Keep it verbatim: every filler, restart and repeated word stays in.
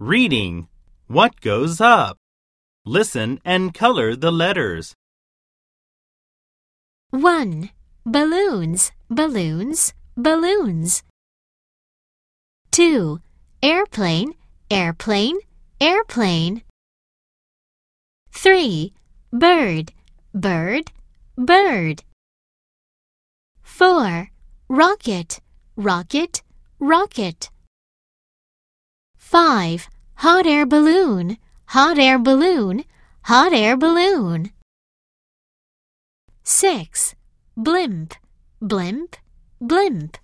Reading. What goes up? Listen and color the letters. one. Balloons, balloons, balloons. two. Airplane, airplane, airplane. three. Bird, bird, bird. four. Rocket, rocket, rocket. five. Hot air balloon, hot air balloon, hot air balloon. six. Blimp, blimp, blimp.